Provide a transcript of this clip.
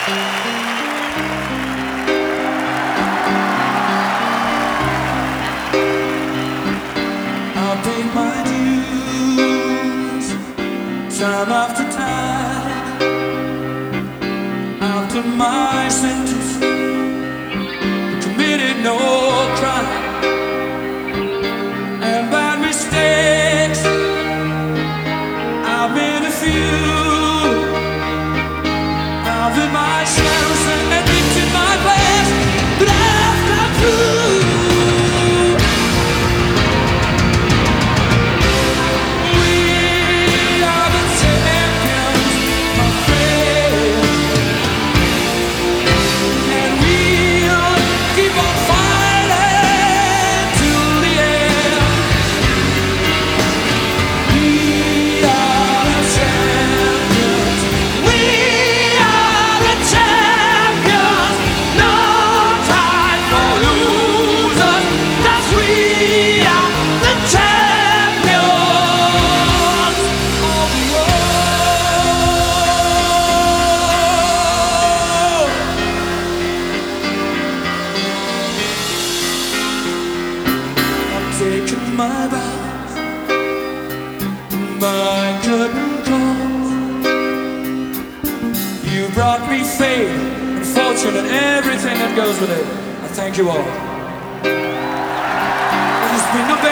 I'll pay my dues time after time. After my sentence, committed no crime. And bad mistakes, I've made a few. I've been my chance and addicted my past, but I've got through. Taking my vows, my curtain calls. You brought me fame and fortune and everything that goes with it. I thank you all. There's been no